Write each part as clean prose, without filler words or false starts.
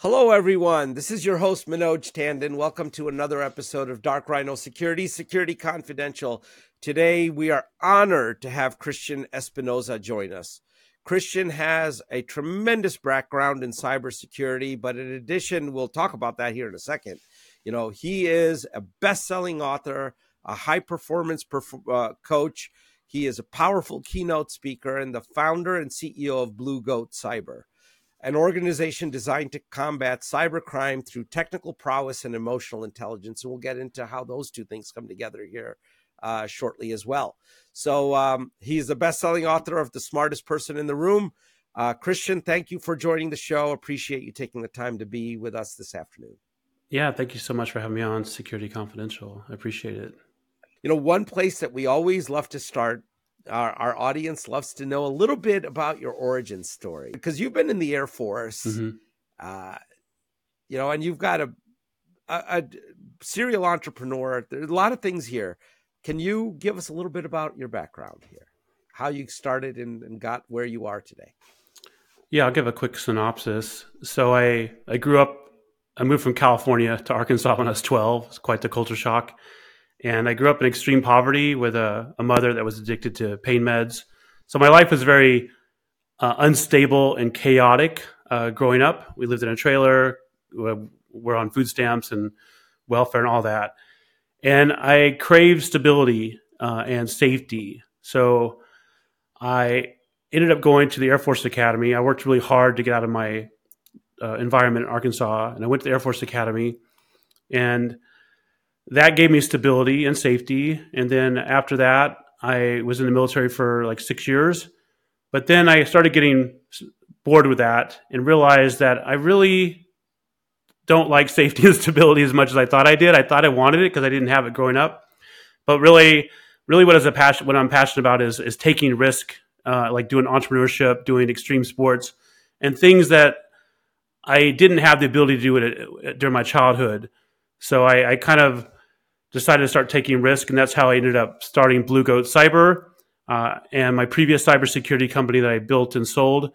Hello, everyone. This is your host, Manoj Tandon. Welcome to another episode of Dark Rhino Security, Security Confidential. Today, we are honored to have Christian Espinoza join us. Christian has a tremendous background in cybersecurity, but in addition, we'll talk about that here in a second. You know, he is a best-selling author, a high-performance coach. He is a powerful keynote speaker and the founder and CEO of Blue Goat Cyber, an organization designed to combat cybercrime through technical prowess and emotional intelligence. And we'll get into how those two things come together here shortly as well. So he's the best-selling author of The Smartest Person in the Room. Christian, thank you for joining the show. Appreciate you taking the time to be with us this afternoon. Yeah, thank you so much for having me on Security Confidential. I appreciate it. You know, one place that we always love to start, our audience loves to know a little bit about your origin story, because you've been in the Air Force, you know, and you've got a serial entrepreneur. There's a lot of things here. Can you give us a little bit about your background here, how you started and got where you are today? Yeah, I'll give a quick synopsis. So I moved from California to Arkansas when I was 12. It's quite the culture shock. And I grew up in extreme poverty with a mother that was addicted to pain meds. So my life was very unstable and chaotic growing up. We lived in a trailer. We're on food stamps and welfare and all that. And I craved stability and safety. So I ended up going to the Air Force Academy. I worked really hard to get out of my environment in Arkansas. And I went to the Air Force Academy. And that gave me stability and safety. And then after that, I was in the military for like 6 years. But then I started getting bored with that and realized that I really don't like safety and stability as much as I thought I did. I thought I wanted it because I didn't have it growing up. But really what I'm passionate about is taking risk, like doing entrepreneurship, doing extreme sports, and things that I didn't have the ability to do during my childhood. So I kind of decided to start taking risk, and that's how I ended up starting Blue Goat Cyber. And my previous cybersecurity company that I built and sold,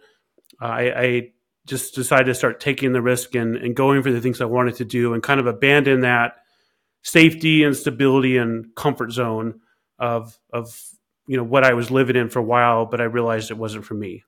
I just decided to start taking the risk and going for the things I wanted to do, and kind of abandon that safety and stability and comfort zone of you know what I was living in for a while, but I realized it wasn't for me.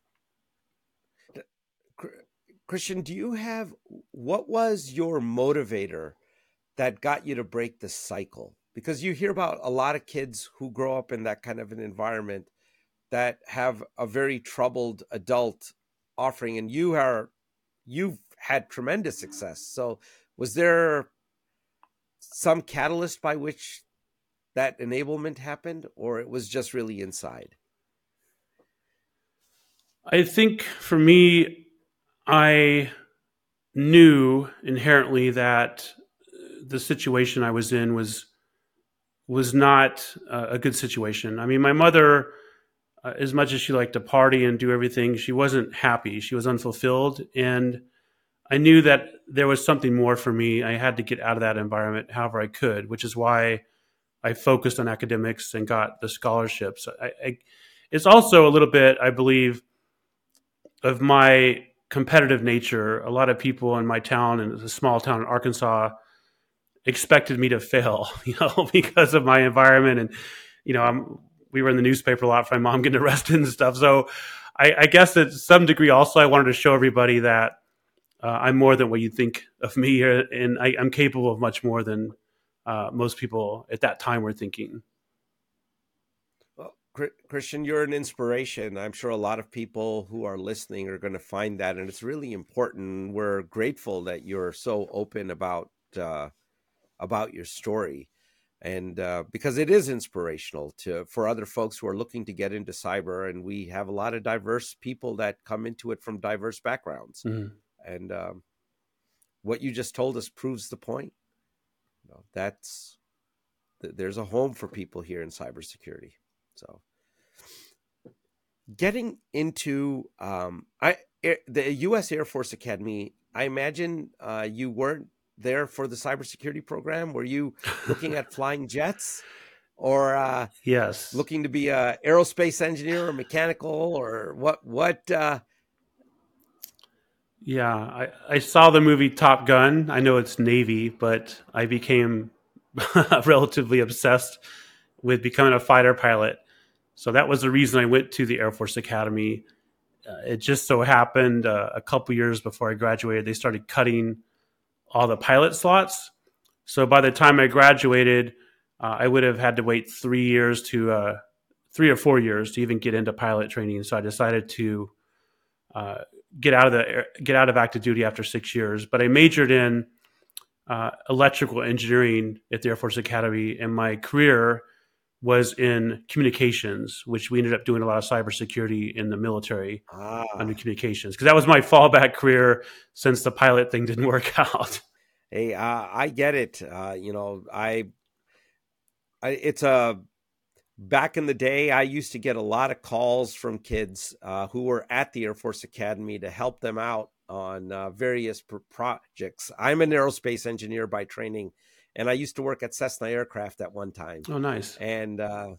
Christian, what was your motivator that got you to break the cycle? Because you hear about a lot of kids who grow up in that kind of an environment that have a very troubled adult offering, and you've had tremendous success. So was there some catalyst by which that enablement happened, or it was just really inside? I think for me, I knew inherently that the situation I was in was not a good situation. I mean, my mother, as much as she liked to party and do everything, she wasn't happy. She was unfulfilled. And I knew that there was something more for me. I had to get out of that environment however I could, which is why I focused on academics and got the scholarships. It's also a little bit, I believe, of my competitive nature. A lot of people in my town, and it's a small town in Arkansas, expected me to fail, you know, because of my environment. And, you know, we were in the newspaper a lot for my mom getting arrested and stuff. So I guess to some degree also I wanted to show everybody that I'm more than what you think of me, and I'm capable of much more than most people at that time were thinking. Well, Christian, you're an inspiration. I'm sure a lot of people who are listening are going to find that, and it's really important. We're grateful that you're so open about your story, and because it is inspirational for other folks who are looking to get into cyber. And we have a lot of diverse people that come into it from diverse backgrounds. Mm-hmm. And what you just told us proves the point. You know, there's a home for people here in cybersecurity. So getting into the U.S. Air Force Academy, I imagine you weren't there for the cybersecurity program. Were you looking at flying jets, or yes, looking to be a aerospace engineer or mechanical, or what? Yeah, I saw the movie Top Gun. I know it's Navy, but I became relatively obsessed with becoming a fighter pilot. So that was the reason I went to the Air Force Academy. It just so happened a couple years before I graduated, they started cutting all the pilot slots. So by the time I graduated, I would have had to wait 3 years to 3 or 4 years to even get into pilot training. So I decided to uh, get out of active duty after 6 years. But I majored in electrical engineering at the Air Force Academy, and my career was in communications, which we ended up doing a lot of cybersecurity in the military under Ah, communications because that was my fallback career since the pilot thing didn't work out. hey, I get it. It's a back in the day, I used to get a lot of calls from kids who were at the Air Force Academy to help them out on various projects. I'm an aerospace engineer by training, and I used to work at Cessna Aircraft at one time. Oh, nice. And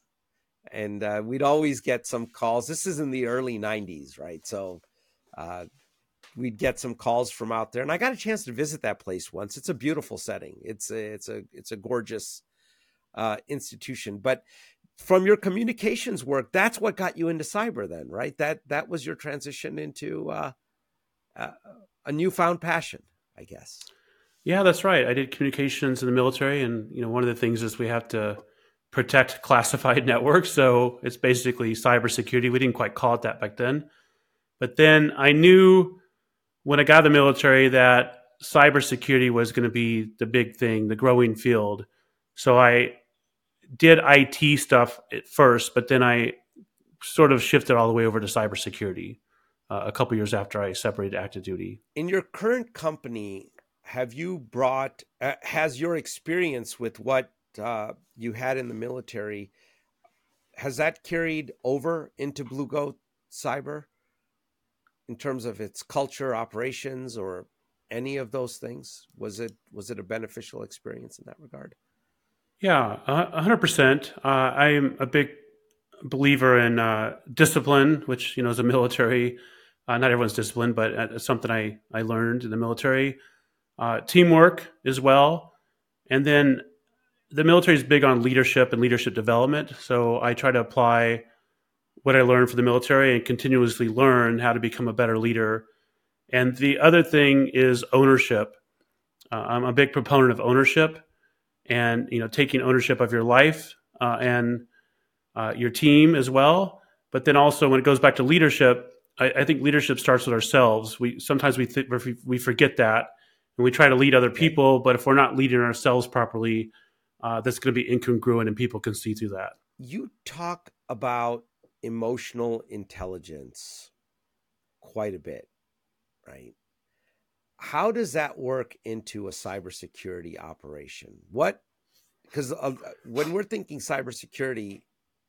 we'd always get some calls. This is in the early '90s, right? So uh, we'd get some calls from out there, and I got a chance to visit that place once. It's a beautiful setting. It's a gorgeous institution. But from your communications work, that's what got you into cyber, then, right? That was your transition into uh, a newfound passion, I guess. Yeah, that's right. I did communications in the military, and one of the things is we have to protect classified networks. So it's basically cybersecurity. We didn't quite call it that back then, but then I knew when I got out of the military that cybersecurity was going to be the big thing, the growing field. So I did IT stuff at first, but then I sort of shifted all the way over to cybersecurity a couple years after I separated active duty. In your current company, have you brought has your experience with what you had in the military, has that carried over into Blue Goat Cyber in terms of its culture, operations, or any of those things? Was it a beneficial experience in that regard? Yeah, 100%. I'm a big believer in discipline, which is a military. Not everyone's disciplined, but it's something I learned in the military. Teamwork as well, and then the military is big on leadership and leadership development. So I try to apply what I learned from the military and continuously learn how to become a better leader. And the other thing is ownership. I'm a big proponent of ownership, and taking ownership of your life and your team as well. But then also when it goes back to leadership, I think leadership starts with ourselves. We forget that, and we try to lead other Okay. people. But if we're not leading ourselves properly, that's going to be incongruent, and people can see through that. You talk about emotional intelligence quite a bit, right? How does that work into a cybersecurity operation? Because when we're thinking cybersecurity,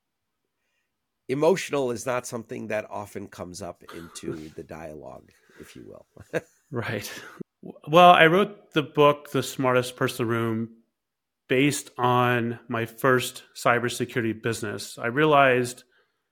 emotional is not something that often comes up into the dialogue, if you will. Right. Well, I wrote the book, The Smartest Person in the Room, based on my first cybersecurity business. I realized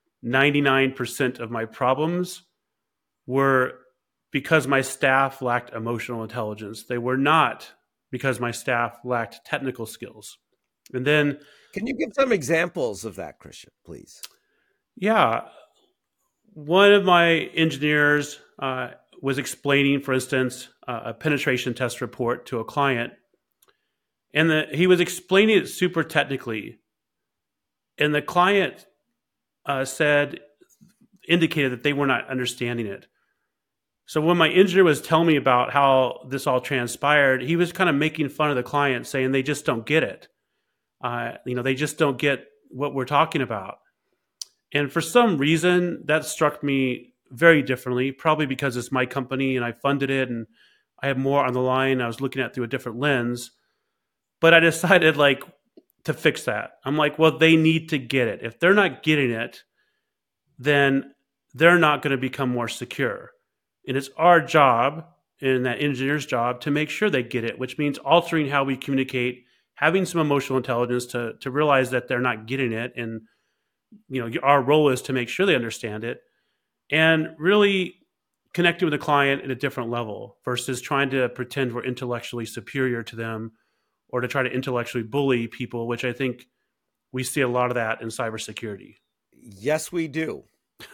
99% of my problems were because my staff lacked emotional intelligence. They were not because my staff lacked technical skills. And then, Can you give some examples of that, Christian, please? yeah, one of my engineers was explaining, for instance, a penetration test report to a client, and he was explaining it super technically, and the client said indicated that they were not understanding it. So when my engineer was telling me about how this all transpired, he was kind of making fun of the client, saying they just don't get it. They just don't get what we're talking about. And for some reason, that struck me very differently, probably because it's my company and I funded it and I have more on the line. I was looking at it through a different lens. But I decided to fix that. I'm like, well, they need to get it. If they're not getting it, then they're not going to become more secure. And it's our job and that engineer's job to make sure they get it, which means altering how we communicate, having some emotional intelligence to realize that they're not getting it. And, our role is to make sure they understand it and really connecting with the client at a different level versus trying to pretend we're intellectually superior to them or to try to intellectually bully people, which I think we see a lot of that in cybersecurity. Yes, we do.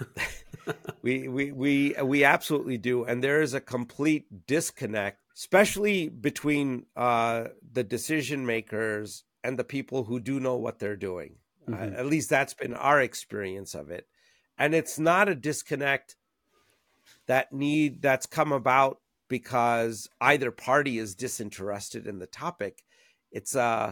we absolutely do. And there is a complete disconnect, especially between the decision makers and the people who do know what they're doing. Mm-hmm. At least that's been our experience of it. And it's not a disconnect that's come about because either party is disinterested in the topic. It's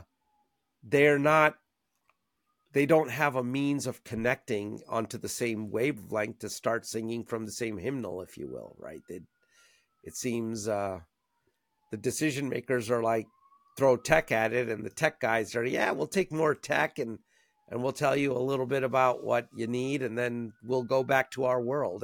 they don't have a means of connecting onto the same wavelength to start singing from the same hymnal, if you will, right? It seems the decision makers are like, throw tech at it, and the tech guys are, yeah, we'll take more tech and we'll tell you a little bit about what you need, and then we'll go back to our world.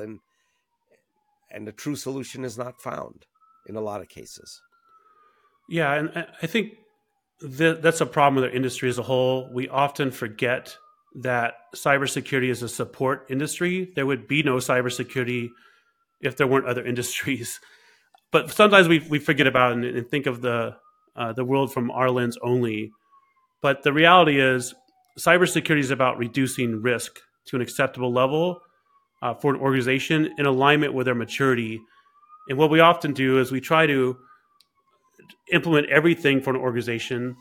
And the true solution is not found in a lot of cases. Yeah, and I think that's a problem with our industry as a whole. We often forget that cybersecurity is a support industry. There would be no cybersecurity if there weren't other industries. But sometimes we forget about it and think of the world from our lens only. But the reality is, cybersecurity is about reducing risk to an acceptable level for an organization in alignment with their maturity. And what we often do is we try to implement everything for an organization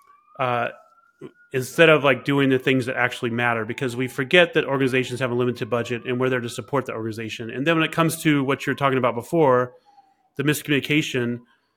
instead of like doing the things that actually matter, because we forget that organizations have a limited budget and we're there to support the organization. And then when it comes to what you're talking about before, the miscommunication,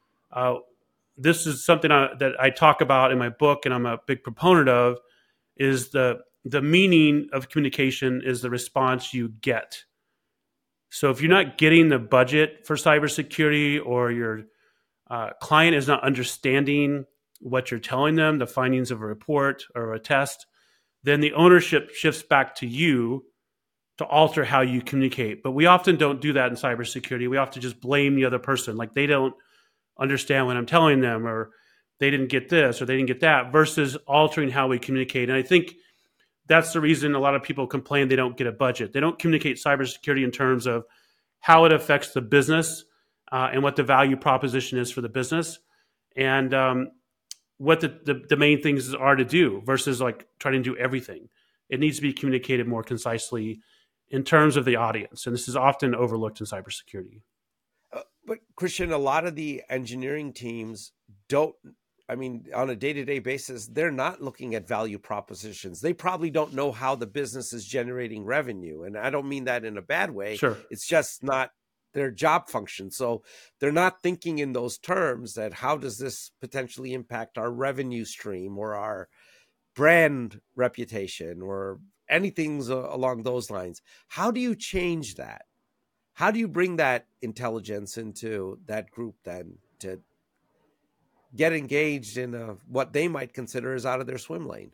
this is something that I talk about in my book, and I'm a big proponent of, is the meaning of communication is the response you get. So if you're not getting the budget for cybersecurity, or your client is not understanding what you're telling them, the findings of a report or a test, then the ownership shifts back to you to alter how you communicate. But we often don't do that in cybersecurity. We often just blame the other person, like they don't understand what I'm telling them, or they didn't get this, or they didn't get that, versus altering how we communicate. And I think that's the reason a lot of people complain they don't get a budget. They don't communicate cybersecurity in terms of how it affects the business and what the value proposition is for the business, and what the main things are to do, versus like trying to do everything. It needs to be communicated more concisely in terms of the audience. And this is often overlooked in cybersecurity. But Christian, a lot of the engineering teams don't, I mean, on a day-to-day basis, they're not looking at value propositions. They probably don't know how the business is generating revenue. And I don't mean that in a bad way. Sure. It's just not their job function. So they're not thinking in those terms that how does this potentially impact our revenue stream or our brand reputation or anything along those lines. How do you change that? How do you bring that intelligence into that group then to get engaged in what they might consider is out of their swim lane?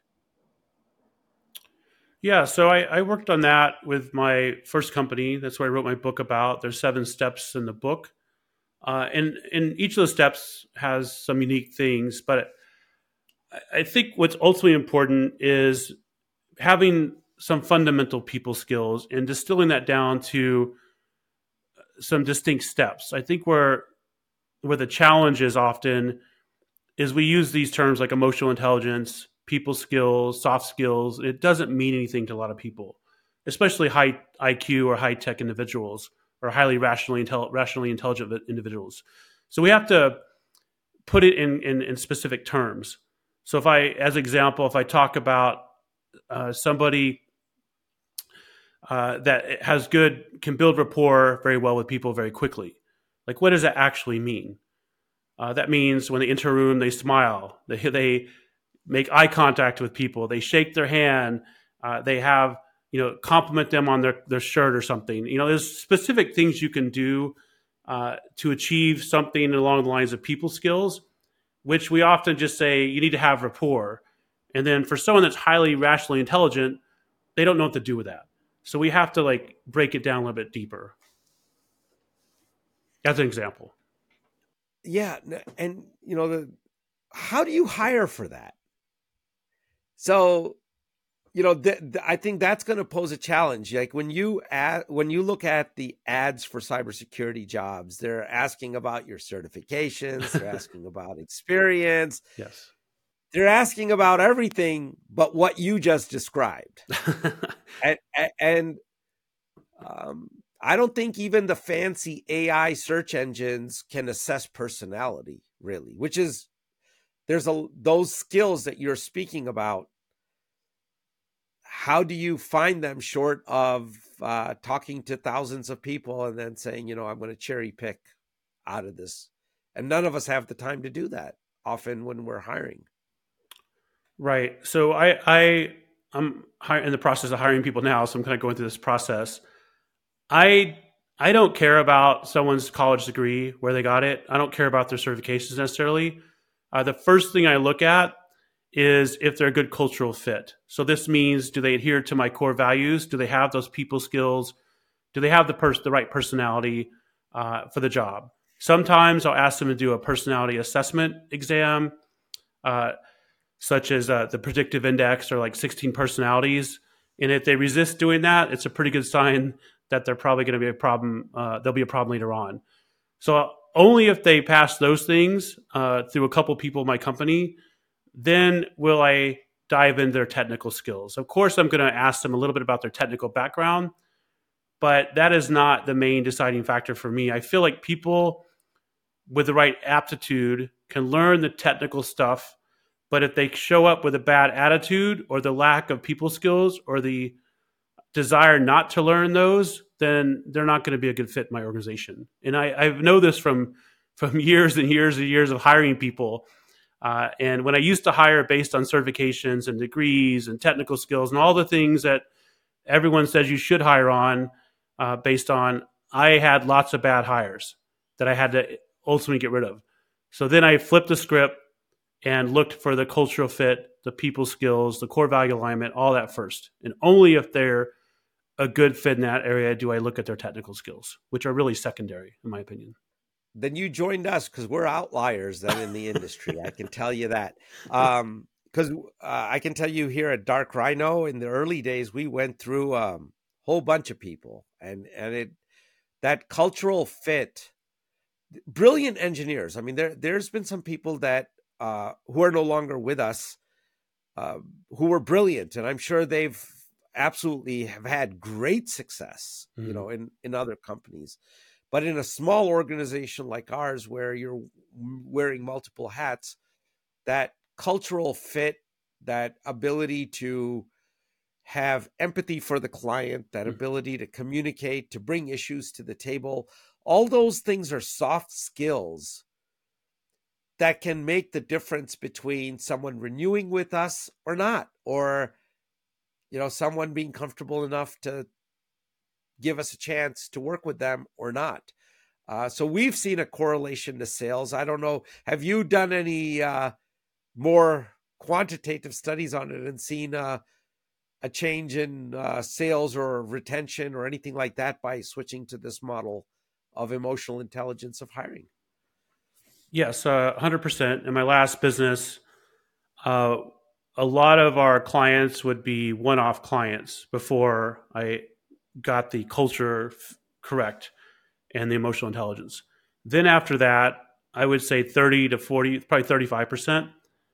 Yeah, so I worked on that with my first company. That's what I wrote my book about. There's 7 steps in the book. And each of those steps has some unique things. But I think what's ultimately important is having some fundamental people skills and distilling that down to some distinct steps. I think where the challenge is often is we use these terms like emotional intelligence, people skills, soft skills. It doesn't mean anything to a lot of people, especially high IQ or high tech individuals, or highly rationally intelligent individuals. So we have to put it in specific terms. So as example, if I talk about somebody that can build rapport very well with people very quickly, like what does that actually mean? That means when they enter a room, they smile, they make eye contact with people, they shake their hand, they have, compliment them on their shirt or something. There's specific things you can do to achieve something along the lines of people skills, which we often just say you need to have rapport. And then for someone that's highly rationally intelligent, they don't know what to do with that. So we have to break it down a little bit deeper. As an example. Yeah. And, how do you hire for that? So I think that's going to pose a challenge. Like when you look at the ads for cybersecurity jobs, they're asking about your certifications, they're asking about experience, Yes. they're asking about everything but what you just described. and I don't think even the fancy AI search engines can assess personality, really. Which is those skills that you're speaking about. How do you find them short of talking to thousands of people and then saying, I'm going to cherry pick out of this? And none of us have the time to do that often when we're hiring. Right. So I'm in the process of hiring people now, so I'm kind of going through this process. I don't care about someone's college degree, where they got it. I don't care about their certifications necessarily. The first thing I look at is if they're a good cultural fit. So this means, do they adhere to my core values? Do they have those people skills? Do they have the right personality for the job? Sometimes I'll ask them to do a personality assessment exam, such as the predictive index, or like 16 personalities. And if they resist doing that, it's a pretty good sign that they're probably going to be a problem. There'll be a problem later on. So only if they pass those things through a couple people in my company, then will I dive into their technical skills. Of course, I'm going to ask them a little bit about their technical background, but that is not the main deciding factor for me. I feel like people with the right aptitude can learn the technical stuff, but if they show up with a bad attitude or the lack of people skills or the desire not to learn those, then they're not going to be a good fit in my organization. And I know this from years and years and years of hiring people. And when I used to hire based on certifications and degrees and technical skills and all the things that everyone says you should hire on based on, I had lots of bad hires that I had to ultimately get rid of. So then I flipped the script and looked for the cultural fit, the people skills, the core value alignment, all that first. And only if they're a good fit in that area do I look at their technical skills, which are really secondary, in my opinion. Then you joined us because we're outliers then in the industry. I can tell you that. Because I can tell you here at Dark Rhino, in the early days, we went through a whole bunch of people, and that cultural fit, brilliant engineers. I mean, there's been some people that who are no longer with us who were brilliant, and I'm sure they've absolutely have had great success, in other companies. But in a small organization like ours, where you're wearing multiple hats, that cultural fit, that ability to have empathy for the client, that ability to communicate, to bring issues to the table, all those things are soft skills that can make the difference between someone renewing with us or not, or someone being comfortable enough to give us a chance to work with them or not. So we've seen a correlation to sales. I don't know. Have you done any more quantitative studies on it and seen a change in sales or retention or anything like that by switching to this model of emotional intelligence of hiring? Yes, 100%. In my last business, a lot of our clients would be one-off clients before I got the culture correct and the emotional intelligence. Then after that, I would say 30 to 40, probably 35%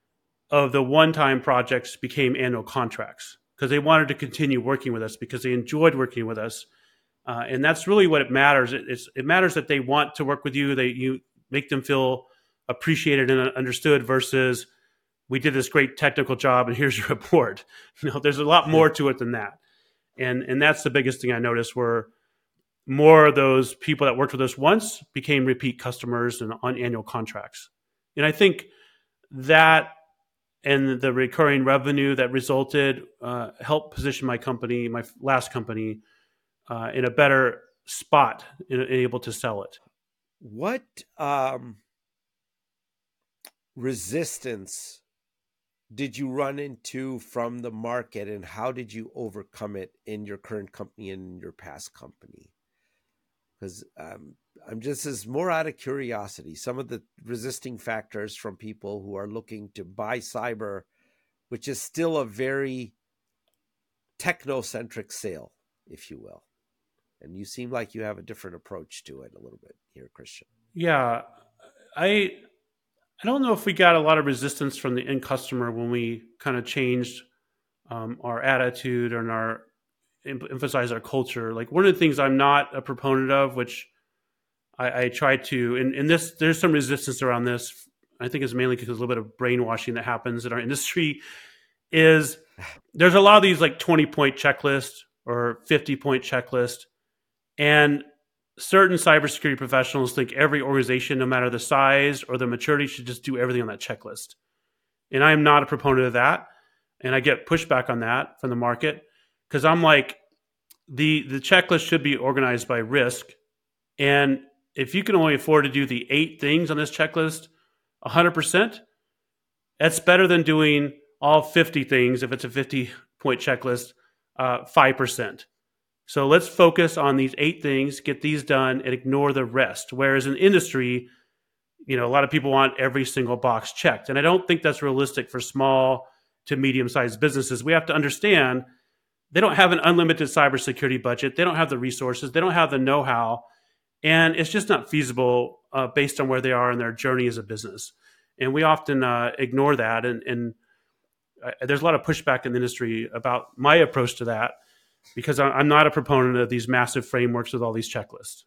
of the one-time projects became annual contracts because they wanted to continue working with us because they enjoyed working with us. And that's really what it matters. It matters that they want to work with you, that you make them feel appreciated and understood versus we did this great technical job and here's your report. There's a lot more to it than that. And that's the biggest thing I noticed, where more of those people that worked with us once became repeat customers and on annual contracts. And I think that and the recurring revenue that resulted helped position my company, my last company, in a better spot and able to sell it. What resistance did you run into from the market, and how did you overcome it in your current company and your past company? Because I'm just as more out of curiosity, some of the resisting factors from people who are looking to buy cyber, which is still a very technocentric sale, if you will. And you seem like you have a different approach to it a little bit here, Christian. Yeah, I I don't know if we got a lot of resistance from the end customer when we kind of changed our attitude and our emphasize our culture. Like one of the things I'm not a proponent of, which I try to, and this there's some resistance around this. I think it's mainly because there's a little bit of brainwashing that happens in our industry. Is there's a lot of these like 20-point checklist or 50-point checklist, and certain cybersecurity professionals think every organization, no matter the size or the maturity, should just do everything on that checklist. And I am not a proponent of that, and I get pushback on that from the market because I'm like, the checklist should be organized by risk, and if you can only afford to do the 8 things on this checklist 100%, that's better than doing all 50 things if it's a 50-point checklist 5%. So let's focus on these 8 things, get these done, and ignore the rest. Whereas in industry, a lot of people want every single box checked. And I don't think that's realistic for small to medium-sized businesses. We have to understand they don't have an unlimited cybersecurity budget. They don't have the resources. They don't have the know-how. And it's just not feasible based on where they are in their journey as a business. And we often ignore that. And there's a lot of pushback in the industry about my approach to that because I'm not a proponent of these massive frameworks with all these checklists.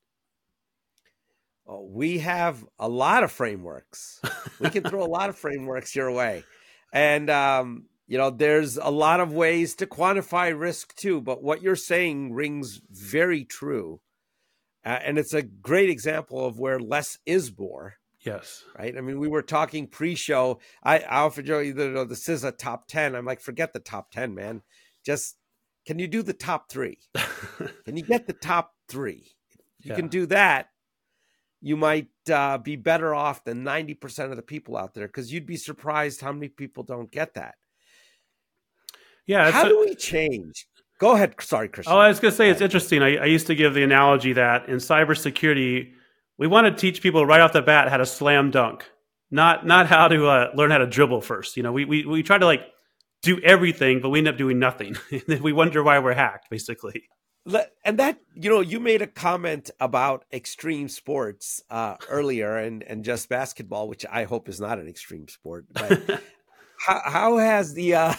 Oh, we have a lot of frameworks. We can throw a lot of frameworks your way. And, there's a lot of ways to quantify risk too. But what you're saying rings very true. And it's a great example of where less is more. Yes. Right. I mean, we were talking pre-show. I offered you, this is a top 10. I'm like, forget the top 10, man. Just, can you do the top 3? Can you get the top 3? If you can do that, you might be better off than 90% of the people out there because you'd be surprised how many people don't get that. Yeah. How do we change? Go ahead. Sorry, Christian. Oh, I was going to say, it's interesting. I used to give the analogy that in cybersecurity, we want to teach people right off the bat how to slam dunk, not how to learn how to dribble first. We try to do everything, but we end up doing nothing. We wonder why we're hacked, basically. And that, you made a comment about extreme sports earlier and just basketball, which I hope is not an extreme sport. But how has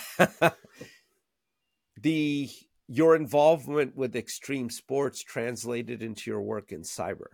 your involvement with extreme sports translated into your work in cyber?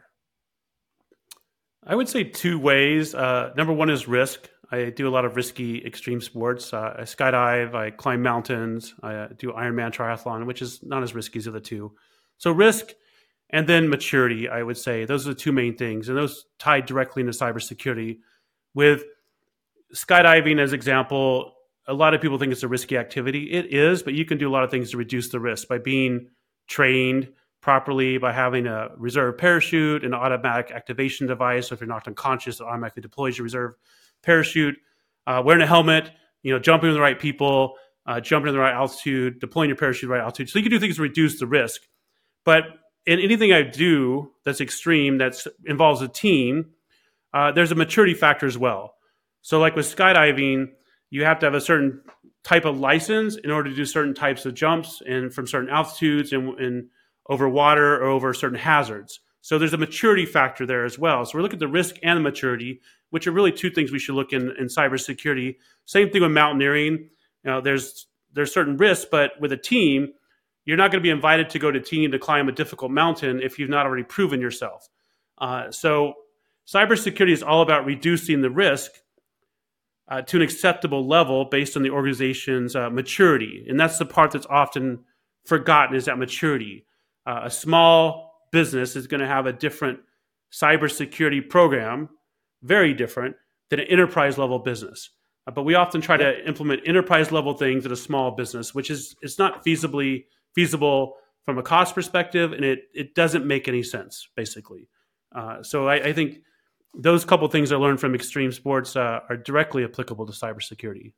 I would say 2 ways. Number one is risk. I do a lot of risky extreme sports. I skydive, I climb mountains, I do Ironman triathlon, which is not as risky as the other 2. So risk and then maturity, I would say. Those are the 2 main things. And those tie directly into cybersecurity. With skydiving as example, a lot of people think it's a risky activity. It is, but you can do a lot of things to reduce the risk by being trained properly, by having a reserve parachute, an automatic activation device. So if you're knocked unconscious, it automatically deploys your reserve parachute, wearing a helmet, jumping with the right people, jumping in the right altitude, deploying your parachute at the right altitude. So you can do things to reduce the risk. But in anything I do that's extreme, that involves a team, there's a maturity factor as well. So like with skydiving, you have to have a certain type of license in order to do certain types of jumps and from certain altitudes and over water or over certain hazards. So there's a maturity factor there as well. So we're looking at the risk and the maturity, which are really 2 things we should look in cybersecurity. Same thing with mountaineering. There's certain risks, but with a team, you're not going to be invited to go to team to climb a difficult mountain if you've not already proven yourself. So cybersecurity is all about reducing the risk to an acceptable level based on the organization's maturity. And that's the part that's often forgotten, is that maturity. A small business is going to have a different cybersecurity program, very different than an enterprise level business. But we often try to implement enterprise level things at a small business, which is it's not feasible from a cost perspective, and it doesn't make any sense, basically. So I think those couple things I learned from extreme sports are directly applicable to cybersecurity.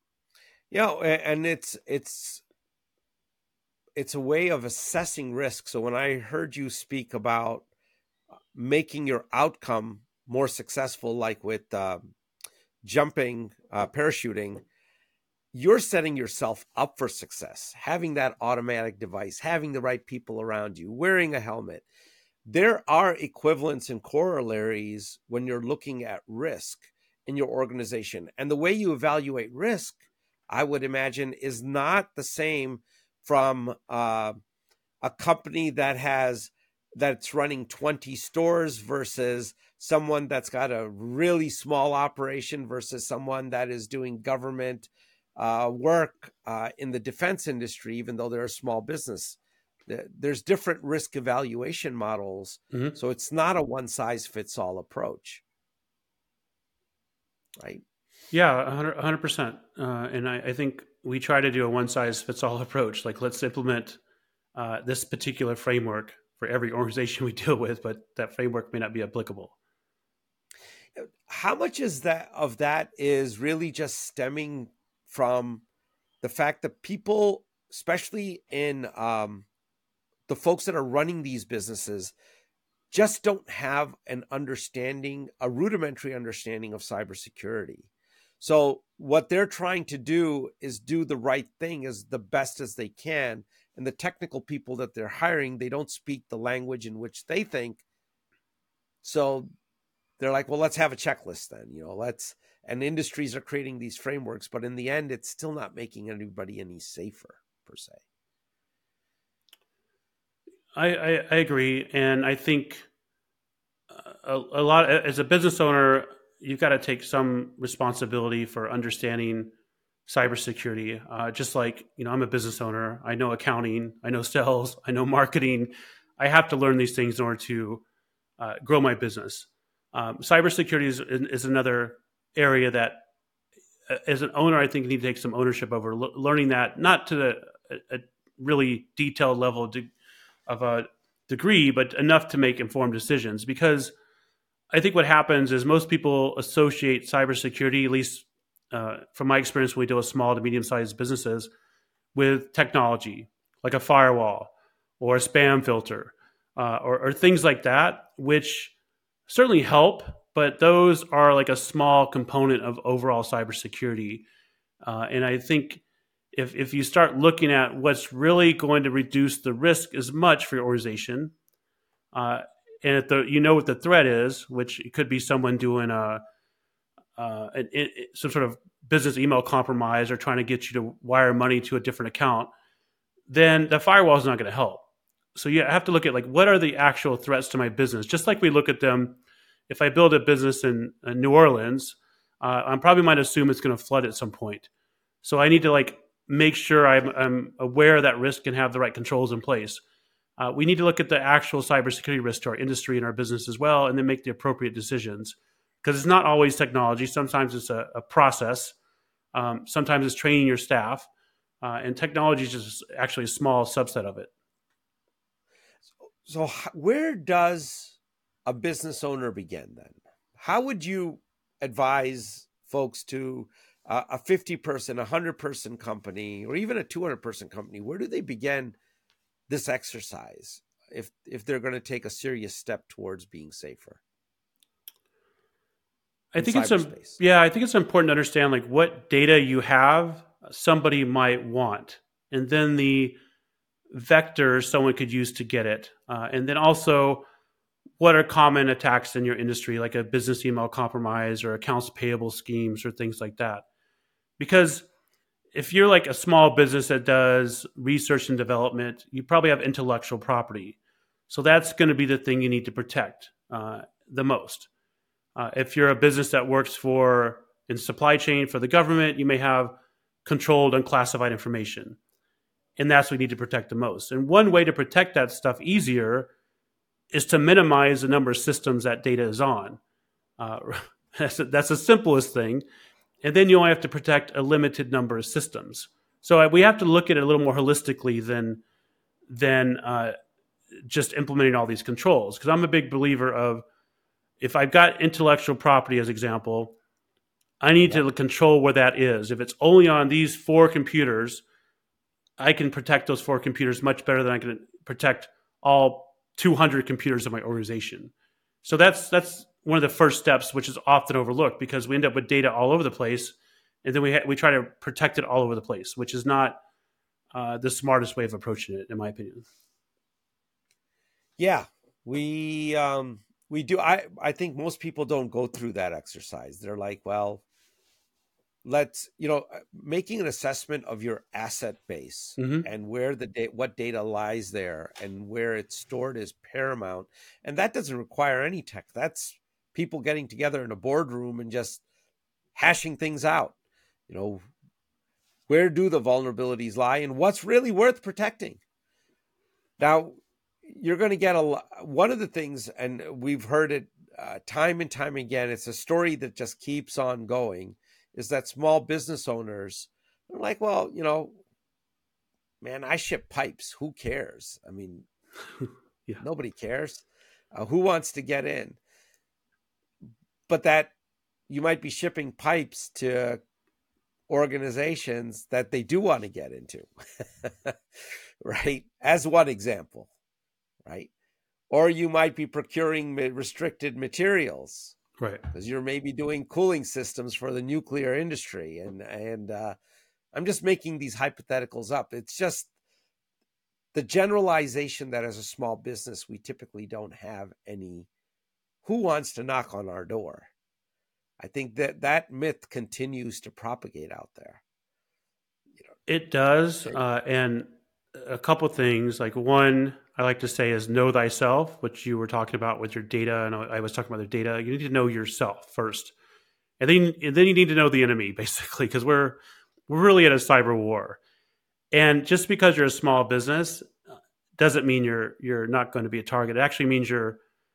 And it's a way of assessing risk. So when I heard you speak about making your outcome more successful, like with jumping, parachuting, you're setting yourself up for success, having that automatic device, having the right people around you, wearing a helmet. There are equivalents and corollaries when you're looking at risk in your organization. And the way you evaluate risk, I would imagine, is not the same from a company that's running 20 stores versus someone that's got a really small operation versus someone that is doing government work in the defense industry, even though they're a small business. There's different risk evaluation models. Mm-hmm. So it's not a one size fits all approach. Right? Yeah, 100%. And I think we try to do a one size fits all approach. Like, let's implement this particular framework for every organization we deal with, but that framework may not be applicable. How much is that is really just stemming from the fact that people, especially in the folks that are running these businesses, just don't have a rudimentary understanding of cybersecurity. So what they're trying to do is do the right thing as the best as they can. And the technical people that they're hiring, they don't speak the language in which they think. So they're like, well, let's have a checklist then, and industries are creating these frameworks, but in the end, it's still not making anybody any safer per se. I agree. And I think a lot, as a business owner, you've got to take some responsibility for understanding cybersecurity. Just like, I'm a business owner. I know accounting, I know sales, I know marketing. I have to learn these things in order to grow my business. Cybersecurity is another area that, as an owner, I think you need to take some ownership over learning that, not to a really detailed level of a degree, but enough to make informed decisions. Because I think what happens is most people associate cybersecurity, at least from my experience when we deal with small to medium-sized businesses, with technology, like a firewall or a spam filter or things like that, which certainly help, but those are like a small component of overall cybersecurity. And I think if you start looking at what's really going to reduce the risk as much for your organization, and what the threat is, which it could be someone doing some sort of business email compromise or trying to get you to wire money to a different account, then the firewall is not going to help. So you have to look at, like, what are the actual threats to my business? Just like we look at them, if I build a business in New Orleans, I probably might assume it's going to flood at some point. So I need to make sure I'm aware of that risk and have the right controls in place. We need to look at the actual cybersecurity risk to our industry and our business as well, and then make the appropriate decisions. Because it's not always technology. Sometimes it's a process. Sometimes it's training your staff. And technology is just actually a small subset of it. So where does a business owner begin then? How would you advise folks to a 50-person, 100-person company, or even a 200-person company? Where do they begin this exercise if they're going to take a serious step towards being safer? I think it's important to understand, like, what data you have somebody might want, and then the vectors someone could use to get it, and then also what are common attacks in your industry, like a business email compromise or accounts payable schemes or things like that. Because if you're like a small business that does research and development, you probably have intellectual property. So that's going to be the thing you need to protect the most. If you're a business that works in supply chain for the government, you may have controlled unclassified information. And that's what we need to protect the most. And one way to protect that stuff easier is to minimize the number of systems that data is on. That's the simplest thing. And then you only have to protect a limited number of systems. So we have to look at it a little more holistically than just implementing all these controls. Because I'm a big believer of, if I've got intellectual property as example, I need to control where that is. If it's only on these 4 computers, I can protect those 4 computers much better than I can protect all 200 computers of my organization. So that's one of the first steps, which is often overlooked, because we end up with data all over the place and then we try to protect it all over the place, which is not the smartest way of approaching it, in my opinion. Yeah, we do. I think most people don't go through that exercise. They're like, well, let's, making an assessment of your asset base Mm-hmm. and where what data lies there and where it's stored is paramount. And that doesn't require any tech. That's people getting together in a boardroom and just hashing things out. Where do the vulnerabilities lie and what's really worth protecting? Now, you're going to get one of the things, and we've heard it time and time again, it's a story that just keeps on going, is that small business owners are like, well, man, I ship pipes. Who cares? I mean, Yeah. nobody cares. Who wants to get in? But that you might be shipping pipes to organizations that they do want to get into, right? As one example, right? Or you might be procuring restricted materials, Right. because you're maybe doing cooling systems for the nuclear industry. And I'm just making these hypotheticals up. It's just the generalization that as a small business, we typically don't have any who wants to knock on our door. I think that myth continues to propagate out there. It does. And a couple things, like one, I like to say is know thyself, which you were talking about with your data. And I was talking about the data. You need to know yourself first. And then you need to know the enemy, basically, because we're really at a cyber war. And just because you're a small business doesn't mean you're not going to be a target. It actually means you're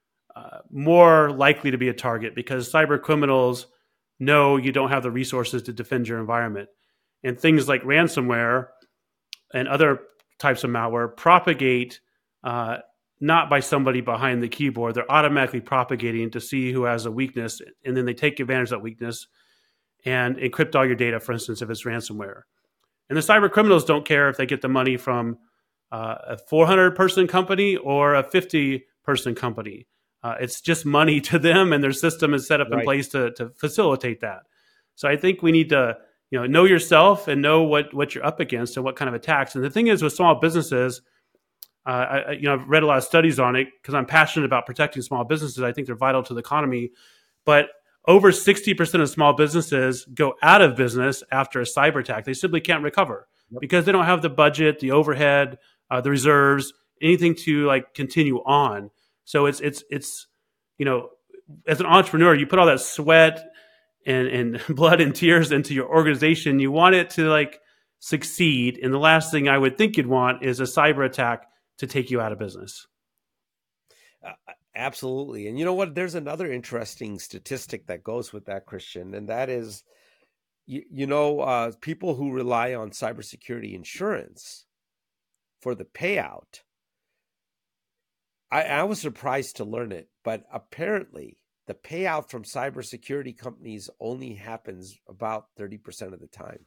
more likely to be a target, because cyber criminals know you don't have the resources to defend your environment. And things like ransomware and other types of malware propagate not by somebody behind the keyboard. They're automatically propagating to see who has a weakness, and then they take advantage of that weakness and encrypt all your data, for instance, if it's ransomware. And the cyber criminals don't care if they get the money from a 400-person company or a 50-person company. It's just money to them, and their system is set up in place to facilitate that. So I think we need to know yourself and know what you're up against and what kind of attacks. And the thing is, with small businesses, I've read a lot of studies on it because I'm passionate about protecting small businesses. I think they're vital to the economy. But over 60% of small businesses go out of business after a cyber attack. They simply can't recover because they don't have the budget, the overhead, the reserves, anything to continue on. So it's as an entrepreneur, you put all that sweat and blood and tears into your organization. You want it to succeed. And the last thing I would think you'd want is a cyber attack to take you out of business. Absolutely. And you know what? There's another interesting statistic that goes with that, Christian, and that is, people who rely on cybersecurity insurance for the payout. I was surprised to learn it, but apparently the payout from cybersecurity companies only happens about 30% of the time.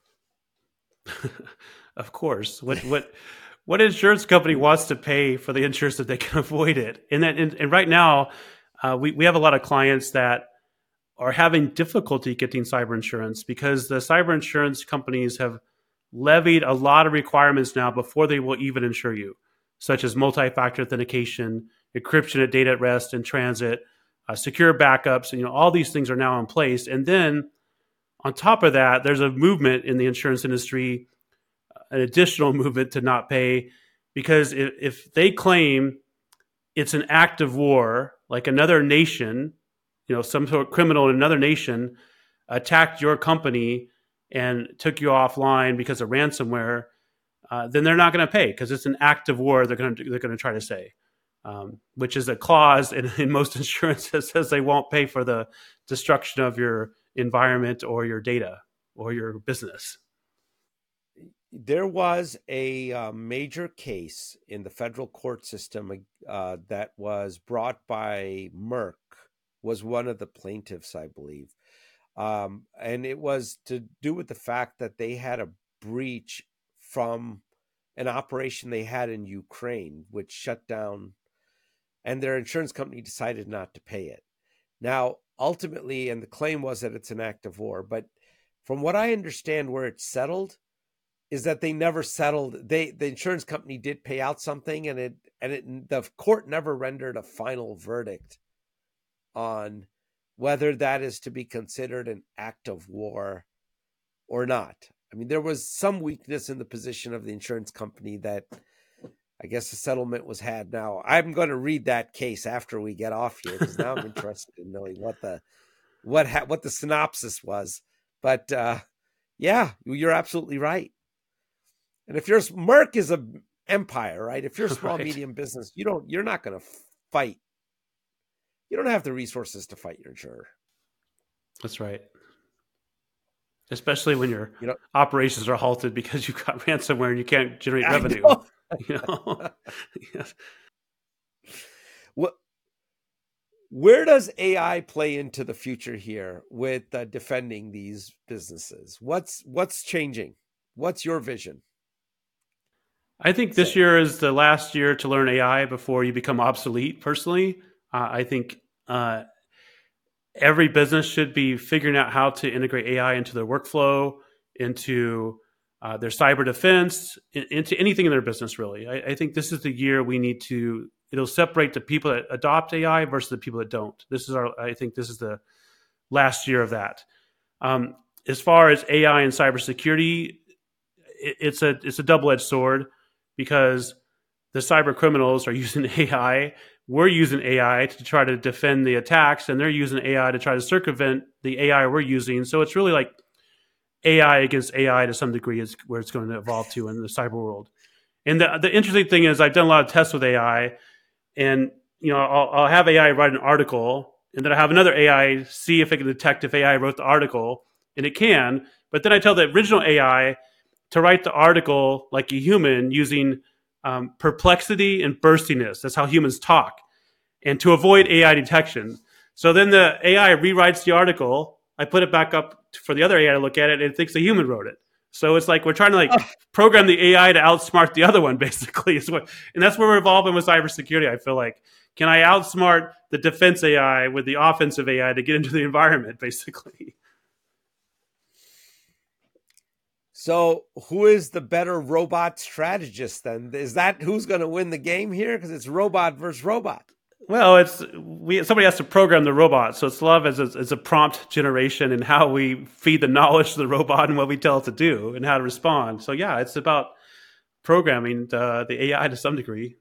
Of course. What insurance company wants to pay for the insurance that they can avoid it? And right now, we have a lot of clients that are having difficulty getting cyber insurance because the cyber insurance companies have levied a lot of requirements now before they will even insure you, such as multi-factor authentication, encryption at data at rest and transit, secure backups. All these things are now in place. And then on top of that, there's a movement in the insurance industry, an additional movement to not pay, because if they claim it's an act of war, like another nation, some sort of criminal in another nation attacked your company and took you offline because of ransomware, then they're not going to pay because it's an act of war. They're going to try to say, which is a clause in most insurance that says they won't pay for the destruction of your environment or your data or your business. There was a major case in the federal court system that was brought by Merck, was one of the plaintiffs, I believe. And it was to do with the fact that they had a breach from an operation they had in Ukraine, which shut down, and their insurance company decided not to pay it. Now, ultimately, and the claim was that it's an act of war, but From what I understand, where it's settled is that they never settled. The insurance company did pay out something, and the court never rendered a final verdict on whether that is to be considered an act of war or not. I mean, there was some weakness in the position of the insurance company that I guess the settlement was had. Now, I'm going to read that case after we get off here, because now I'm interested in knowing what the synopsis was. But yeah, you're absolutely right. And if Merck is a empire, right? If you're a small, medium business, you're not going to fight. You don't have the resources to fight your insurer. That's right. Especially when your operations are halted because you got ransomware and you can't generate revenue. Yes. Where does AI play into the future here with defending these businesses? What's changing? What's your vision? I think this year is the last year to learn AI before you become obsolete. Personally, I think every business should be figuring out how to integrate AI into their workflow, into their cyber defense, into anything in their business, really. I think this is the year we need to, it'll separate the people that adopt AI versus the people that don't. I think this is the last year of that. As far as AI and cybersecurity, it's a double-edged sword, because the cyber criminals are using AI. We're using AI to try to defend the attacks, and they're using AI to try to circumvent the AI we're using. So it's really like AI against AI to some degree is where it's going to evolve to in the cyber world. And the interesting thing is, I've done a lot of tests with AI, and I'll have AI write an article, and then I have another AI see if it can detect if AI wrote the article, and it can. But then I tell the original AI to write the article like a human, using perplexity and burstiness. That's how humans talk, and to avoid AI detection. So then the AI rewrites the article. I put it back up for the other AI to look at it, and it thinks a human wrote it. So it's like we're trying to program the AI to outsmart the other one, basically. And that's where we're evolving with cybersecurity. I feel like, can I outsmart the defense AI with the offensive AI to get into the environment, basically? So who is the better robot strategist then? Is that who's going to win the game here? Because it's robot versus robot. Well, somebody has to program the robot. So it's a lot of it's a prompt generation and how we feed the knowledge to the robot and what we tell it to do and how to respond. So yeah, it's about programming the AI to some degree.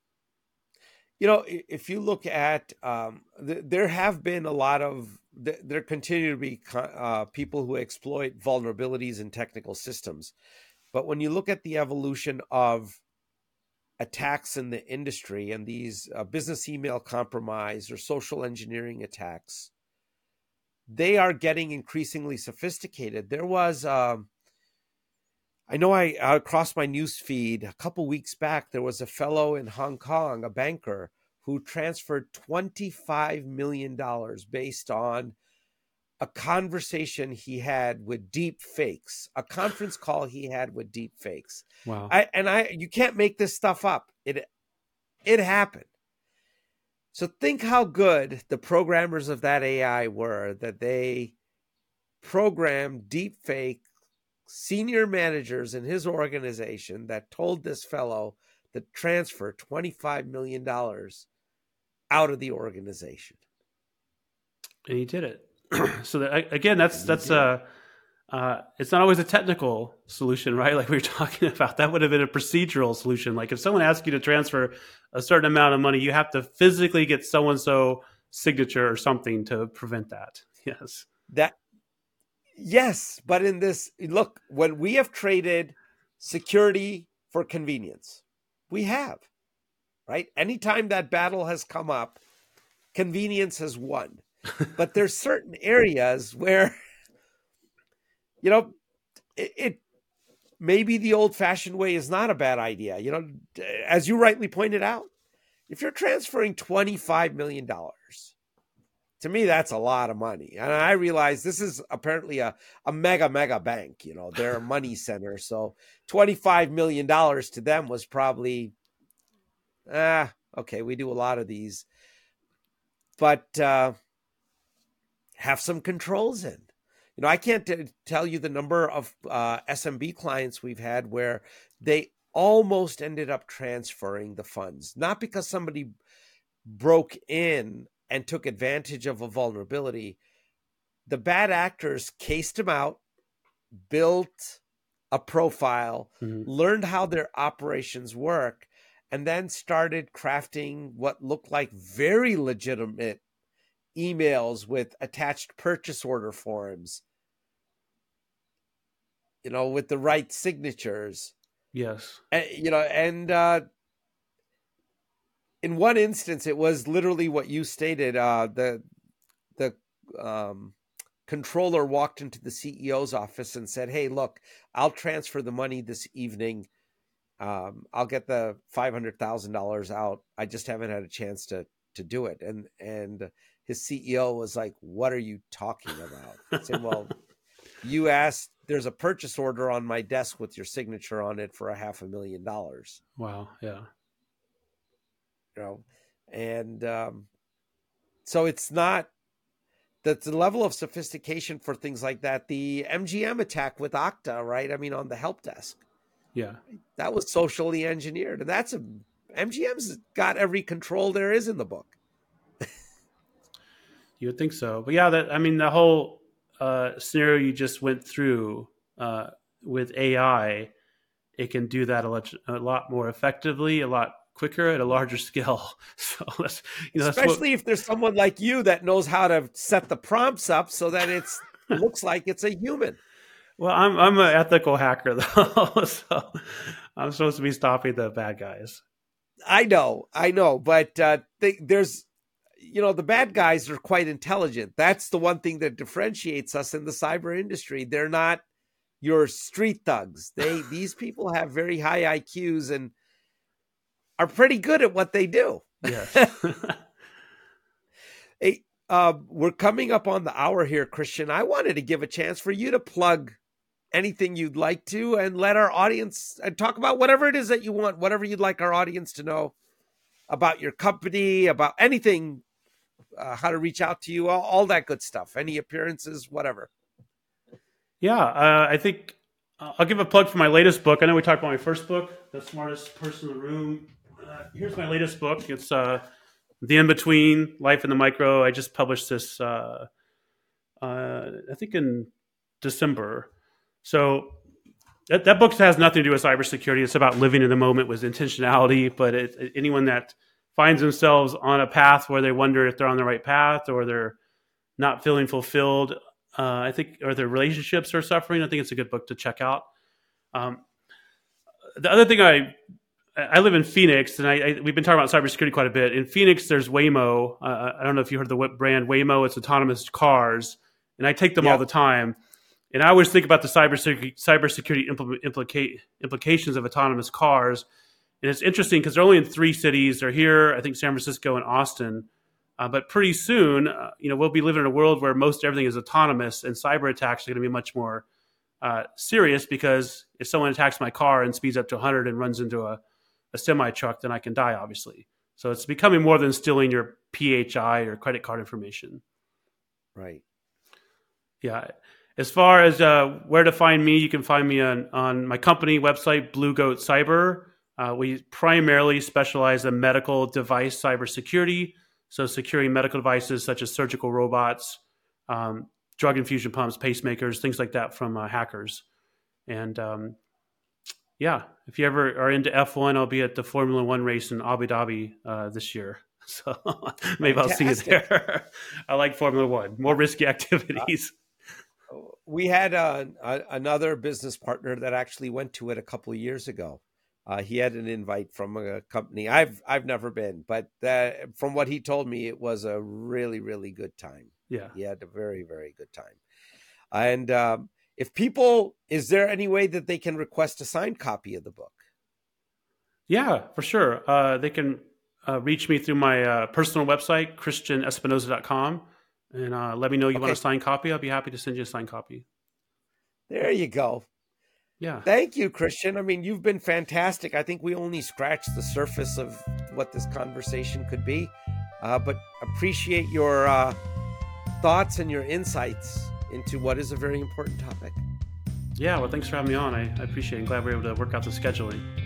If you look at, there have been a lot of, there continue to be people who exploit vulnerabilities in technical systems. But when you look at the evolution of attacks in the industry and these business email compromise or social engineering attacks, they are getting increasingly sophisticated. There was, I know across my news feed a couple weeks back, there was a fellow in Hong Kong, a banker, who transferred $25 million based on a conversation he had with deep fakes, a conference call he had with deep fakes. Wow. You can't make this stuff up. It happened. So think how good the programmers of that AI were, that they programmed deep fake senior managers in his organization that told this fellow to transfer $25 million out of the organization. And he did it. So again, that's it's not always a technical solution, right? Like we were talking about, that would have been a procedural solution. Like if someone asks you to transfer a certain amount of money, you have to physically get so-and-so signature or something to prevent that. Yes. But in this, look, when we have traded security for convenience, we have, right? Anytime that battle has come up, convenience has won. But there's certain areas where, it maybe the old-fashioned way is not a bad idea. As you rightly pointed out, if you're transferring $25 million, to me, that's a lot of money. And I realize this is apparently a mega bank. They're a money center. So $25 million to them was probably, okay, we do a lot of these. But have some controls in. I can't tell you the number of SMB clients we've had where they almost ended up transferring the funds, not because somebody broke in and took advantage of a vulnerability. The bad actors cased them out, built a profile, learned how their operations work, and then started crafting what looked like very legitimate emails with attached purchase order forms, with the right signatures. Yes. And in one instance, it was literally what you stated. The controller walked into the CEO's office and said, "Hey, look, I'll transfer the money this evening. I'll get the $500,000 out. I just haven't had a chance to do it." And his CEO was like, "What are you talking about?" I said, "Well, you asked. There's a purchase order on my desk with your signature on it for $500,000. Wow. Yeah. And so it's not the level of sophistication for things like that. The MGM attack with Okta, right? I mean, on the help desk. Yeah. That was socially engineered. And MGM's got every control there is in the book. You would think so. But yeah, the whole scenario you just went through with AI, it can do that a lot more effectively, a lot quicker at a larger scale. So especially if there's someone like you that knows how to set the prompts up so that it looks like it's a human. Well, I'm an ethical hacker though, so I'm supposed to be stopping the bad guys. I know, but there's, the bad guys are quite intelligent. That's the one thing that differentiates us in the cyber industry. They're not your street thugs. These people have very high IQs and are pretty good at what they do. Yes. Hey, we're coming up on the hour here, Christian. I wanted to give a chance for you to plug anything you'd like to and let our audience and talk about whatever it is that you want, whatever you'd like our audience to know about your company, about anything, how to reach out to you, all that good stuff, any appearances, whatever. Yeah, I think I'll give a plug for my latest book. I know we talked about my first book, The Smartest Person in the Room. Here's my latest book. It's The In-Between, Life in the Micro. I just published this, I think in December. So that book has nothing to do with cybersecurity. It's about living in the moment with intentionality. But anyone that finds themselves on a path where they wonder if they're on the right path or they're not feeling fulfilled, I think, or their relationships are suffering, I think it's a good book to check out. The other thing, I live in Phoenix, and we've been talking about cybersecurity quite a bit. In Phoenix, there's Waymo. I don't know if you heard the brand Waymo. It's autonomous cars, and I take them all the time. And I always think about the cybersecurity implications of autonomous cars. And it's interesting because they're only in 3 cities. They're here, I think, San Francisco and Austin. But pretty soon, we'll be living in a world where most everything is autonomous, and cyber attacks are going to be much more serious, because if someone attacks my car and speeds up to 100 and runs into a semi truck, then I can die, obviously. So it's becoming more than stealing your PHI or credit card information. Right. Yeah. As far as where to find me, you can find me on my company website, Blue Goat Cyber. We primarily specialize in medical device cybersecurity. So securing medical devices such as surgical robots, drug infusion pumps, pacemakers, things like that from hackers. And if you ever are into F1, I'll be at the Formula One race in Abu Dhabi this year. So maybe I'll see you there. I like Formula One, more risky activities. We had another business partner that actually went to it a couple of years ago. He had an invite from a company. I've never been, but from what he told me, it was a really, really good time. Yeah. He had a very, very good time. And is there any way that they can request a signed copy of the book? Yeah, for sure. They can reach me through my personal website, christianespinoza.com, and let me know you want a signed copy. I'll be happy to send you a signed copy. There you go. Yeah. Thank you, Christian. I mean, you've been fantastic. I think we only scratched the surface of what this conversation could be, but appreciate your thoughts and your insights into what is a very important topic. Yeah, well, thanks for having me on. I appreciate it. I'm glad we were able to work out the scheduling.